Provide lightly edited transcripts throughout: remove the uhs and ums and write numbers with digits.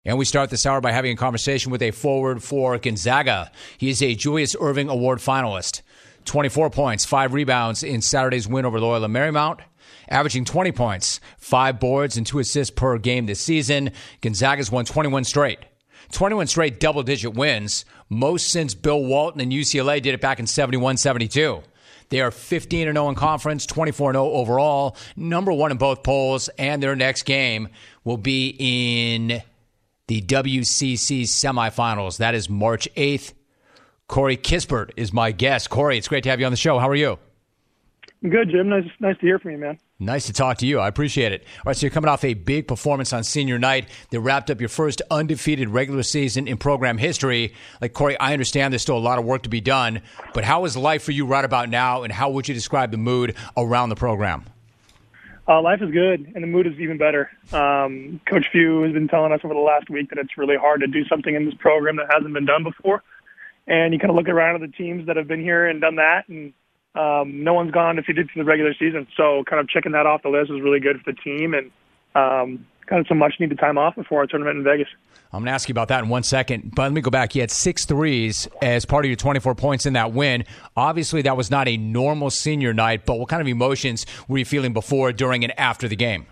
And we start this hour by having a conversation with a forward for Gonzaga. He is a Julius Erving Award finalist. 24 points, 5 rebounds in Saturday's win over Loyola Marymount. Averaging 20 points, 5 boards, and 2 assists per game this season. Gonzaga's won 21 straight. 21 straight double-digit wins, most since Bill Walton and UCLA did it back in 71-72. They are 15-0 in conference, 24-0 overall, number 1 in both polls, and their next game will be in the WCC semifinals. That is March 8th. Corey Kispert is my guest. Corey, it's great to have you on the show. How are you? I'm good, Jim. Nice to hear from you, man. Nice to talk to you. I appreciate it. All right, so you're coming off a big performance on senior night that wrapped up your first undefeated regular season in program history. Like, Corey, I understand there's still a lot of work to be done, but how is life for you right about now, and how would you describe the mood around the program? Life is good, and the mood is even better. Coach Few has been telling us over the last week that it's really hard to do something in this program that hasn't been done before. And you kind of look around at the teams that have been here and done that, and no one's gone undefeated to the regular season. So kind of checking that off the list was really good for the team, and kind of some much-needed time off before our tournament in Vegas. I'm going to ask you about that in 1 second, but let me go back. You had 6 threes as part of your 24 points in that win. Obviously, that was not a normal senior night, but what kind of emotions were you feeling before, during, and after the game?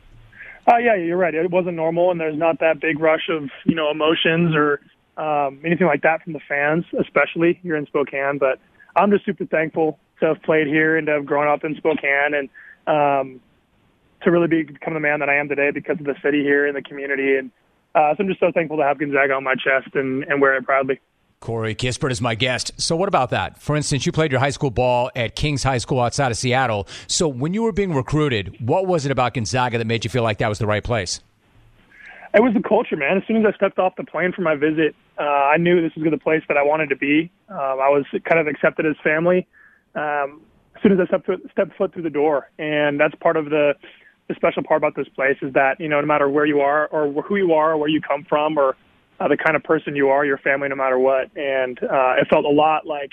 Yeah, you're right. It wasn't normal, and there's not that big rush of emotions or anything like that from the fans, especially here in Spokane. But I'm just super thankful to have played here and to have grown up in Spokane and to really become the man that I am today because of the city here and the community. And so I'm just so thankful to have Gonzaga on my chest and wear it proudly. Corey Kispert is my guest. So what about that? For instance, you played your high school ball at Kings High School outside of Seattle. So when you were being recruited, what was it about Gonzaga that made you feel like that was the right place? It was the culture, man. As soon as I stepped off the plane for my visit, I knew this was the place that I wanted to be. I was kind of accepted as family as soon as I stepped foot through the door. And that's part of the special part about this place is that, no matter where you are or who you are or where you come from or the kind of person you are, you're family no matter what. And it felt a lot like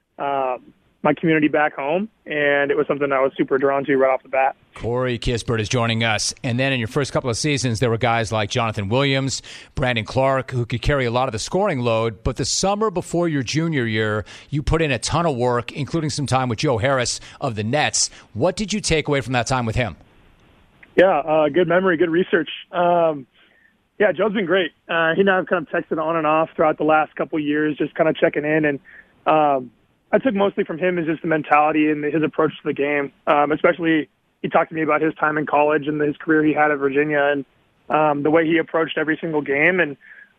my community back home, and it was something I was super drawn to right off the bat. Corey Kispert is joining us. And then in your first couple of seasons, there were guys like Jonathan Williams, Brandon Clark, who could carry a lot of the scoring load. But the summer before your junior year, you put in a ton of work, including some time with Joe Harris of the Nets. What did you take away from that time with him? Yeah, good memory, good research. Yeah, Joe's been great. He and I have kind of texted on and off throughout the last couple of years, just kind of checking in. And I took mostly from him is just the mentality and his approach to the game. Especially, he talked to me about his time in college and his career he had at Virginia and the way he approached every single game. And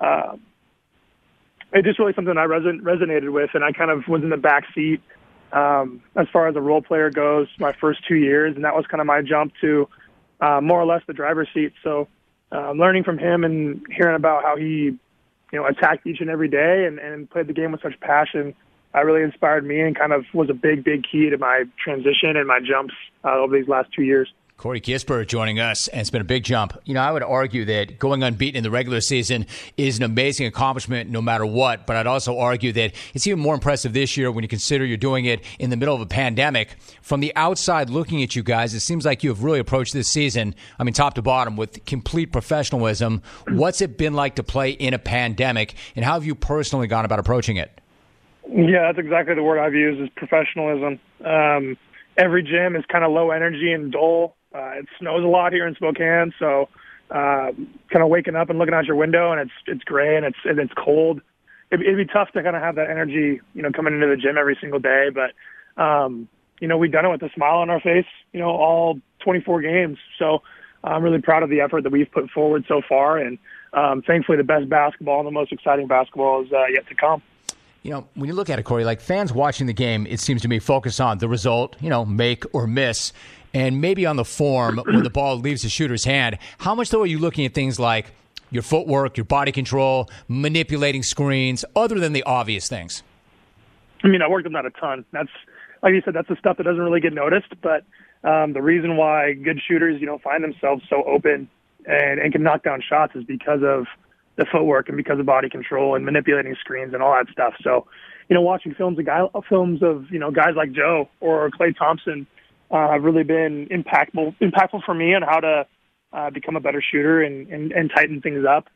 it's just really something I resonated with, and I kind of was in the back seat as far as a role player goes my first 2 years, and that was kind of my jump to more or less the driver's seat. So learning from him and hearing about how he attacked each and every day and played the game with such passion really inspired me and kind of was a big, big key to my transition and my jumps over these last 2 years. Corey Kispert joining us, and it's been a big jump. I would argue that going unbeaten in the regular season is an amazing accomplishment no matter what, but I'd also argue that it's even more impressive this year when you consider you're doing it in the middle of a pandemic. From the outside looking at you guys, it seems like you have really approached this season, top to bottom, with complete professionalism. What's it been like to play in a pandemic, and how have you personally gone about approaching it? Yeah, that's exactly the word I've used is professionalism. Every gym is kind of low energy and dull. It snows a lot here in Spokane, so kind of waking up and looking out your window and it's gray and it's cold. It'd be tough to kind of have that energy, coming into the gym every single day. But we've done it with a smile on our face, all 24 games. So I'm really proud of the effort that we've put forward so far, and thankfully the best basketball and the most exciting basketball is yet to come. When you look at it, Corey, like fans watching the game, it seems to me focus on the result, make or miss, and maybe on the form when the ball leaves the shooter's hand. How much, though, are you looking at things like your footwork, your body control, manipulating screens, other than the obvious things? I worked on that a ton. That's, like you said, that's the stuff that doesn't really get noticed, but the reason why good shooters, find themselves so open and can knock down shots is because of the footwork and because of body control and manipulating screens and all that stuff. So, watching films of guys like Joe or Klay Thompson have really been impactful for me on how to become a better shooter and tighten things up.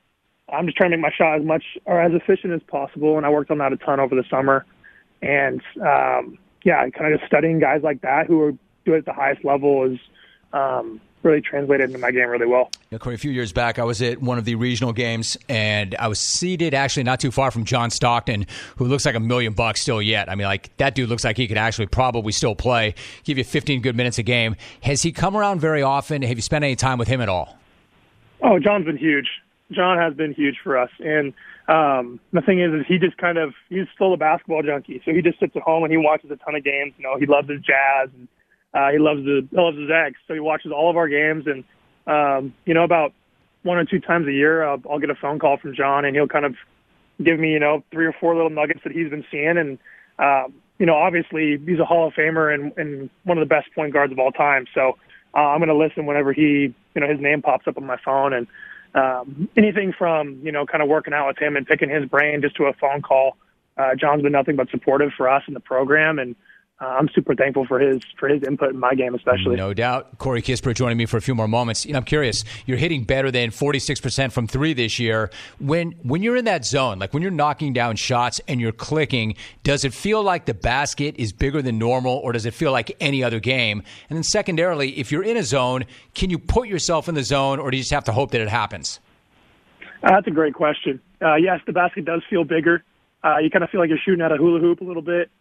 I'm just trying to make my shot as much or as efficient as possible, and I worked on that a ton over the summer. And, kind of just studying guys like that who do it at the highest level is really translated into my game really well. Corey, a few years back, I was at one of the regional games, and I was seated actually not too far from John Stockton, who looks like $1 million still yet. I mean, like, that dude looks like he could actually probably still play, give you 15 good minutes a game. Has he come around very often? Have you spent any time with him at all? Oh, John's been huge. John has been huge for us. And the thing is he just he's still a basketball junkie. So he just sits at home and he watches a ton of games. You know, he loves his Jazz and he loves his Eggs. So he watches all of our games. And, about 1 or 2 times a year, I'll get a phone call from John and he'll kind of give me, 3 or 4 little nuggets that he's been seeing. And, obviously he's a Hall of Famer and one of the best point guards of all time. So I'm going to listen whenever his name pops up on my phone. And, anything from, kind of working out with him and picking his brain just to a phone call. John's been nothing but supportive for us in the program, and I'm super thankful for his input in my game, especially. No doubt. Corey Kispert joining me for a few more moments. I'm curious, you're hitting better than 46% from 3 this year. When you're in that zone, like when you're knocking down shots and you're clicking, does it feel like the basket is bigger than normal, or does it feel like any other game? And then secondarily, if you're in a zone, can you put yourself in the zone, or do you just have to hope that it happens? That's a great question. Yes, the basket does feel bigger. You kind of feel like you're shooting at a hula hoop a little bit.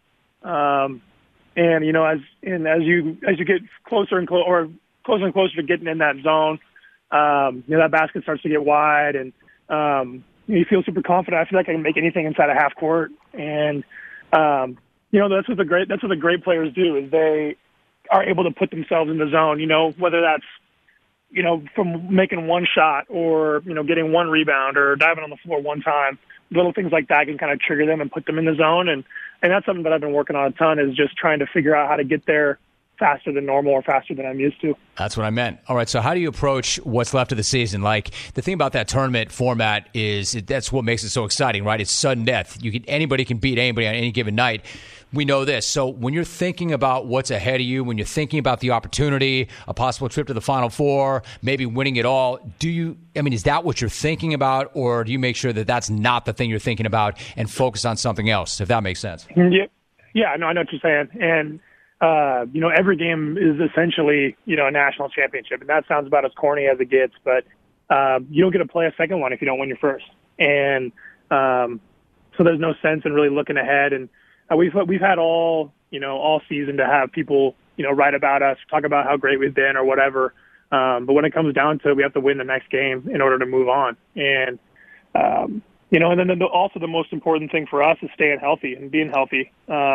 And as you get closer and closer to getting in that zone, that basket starts to get wide, and you feel super confident. I feel like I can make anything inside a half court, and that's what the great players do is they are able to put themselves in the zone. Whether that's from making one shot or getting one rebound or diving on the floor one time. Little things like that can kind of trigger them and put them in the zone. And that's something that I've been working on a ton, is just trying to figure out how to get there faster than normal or faster than I'm used to. That's what I meant. All right, so how do you approach what's left of the season? Like, the thing about that tournament format is that's what makes it so exciting, right? It's sudden death. Anybody can beat anybody on any given night. We know this. So when you're thinking about what's ahead of you, when you're thinking about the opportunity, a possible trip to the Final Four, maybe winning it all, is that what you're thinking about, or do you make sure that that's not the thing you're thinking about and focus on something else, if that makes sense? Yeah, no, I know what you're saying. And, every game is essentially, a national championship. And that sounds about as corny as it gets, but you don't get to play a second one if you don't win your first. And so there's no sense in really looking ahead. And we've had all season to have people, write about us, talk about how great we've been or whatever. But when it comes down to it, we have to win the next game in order to move on. And, and then also the most important thing for us is staying healthy and being healthy.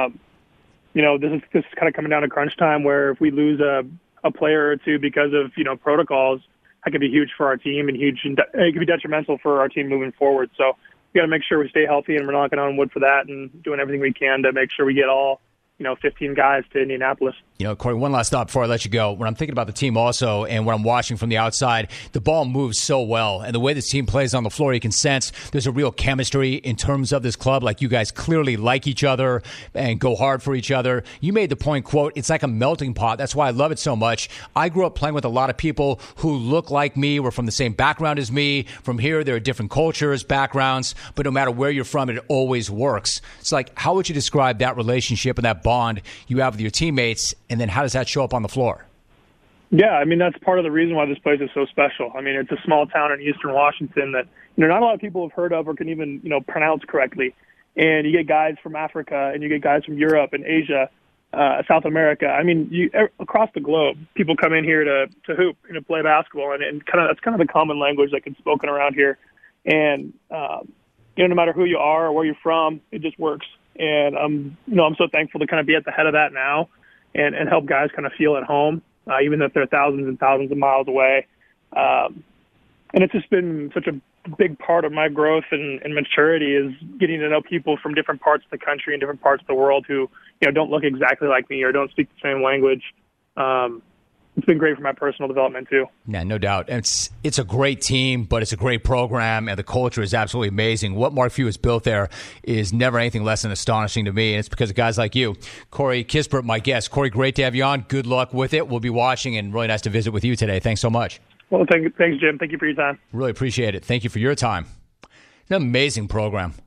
This is kind of coming down to crunch time, where if we lose a player or two because of, protocols, that could be huge for our team and it could be detrimental for our team moving forward. So we got to make sure we stay healthy, and we're knocking on wood for that and doing everything we can to make sure we get all 15 guys to Indianapolis. Corey, one last thought before I let you go. When I'm thinking about the team also, and when I'm watching from the outside, the ball moves so well. And the way this team plays on the floor, you can sense there's a real chemistry in terms of this club. Like, you guys clearly like each other and go hard for each other. You made the point, quote, it's like a melting pot. That's why I love it so much. I grew up playing with a lot of people who look like me, were from the same background as me. From here, there are different cultures, backgrounds, but no matter where you're from, it always works. It's like, how would you describe that relationship and that bond you have with your teammates, and then how does that show up on the floor? Yeah, that's part of the reason why this place is so special. It's a small town in eastern Washington that not a lot of people have heard of or can even pronounce correctly. And you get guys from Africa, and you get guys from Europe and Asia, South America. Across the globe, people come in here to hoop and to play basketball, and that's kind of the common language that gets spoken around here. And no matter who you are or where you're from, it just works. And I'm so thankful to kind of be at the head of that now and help guys kind of feel at home, even if they're thousands and thousands of miles away. And it's just been such a big part of my growth and maturity, is getting to know people from different parts of the country and different parts of the world who, don't look exactly like me or don't speak the same language. It's been great for my personal development too. Yeah, no doubt. It's a great team, but it's a great program, and the culture is absolutely amazing. What Mark Few has built there is never anything less than astonishing to me, and it's because of guys like you. Corey Kispert, my guest. Corey, great to have you on. Good luck with it. We'll be watching, and really nice to visit with you today. Thanks so much. Well, thanks, Jim. Thank you for your time. Really appreciate it. Thank you for your time. An amazing program.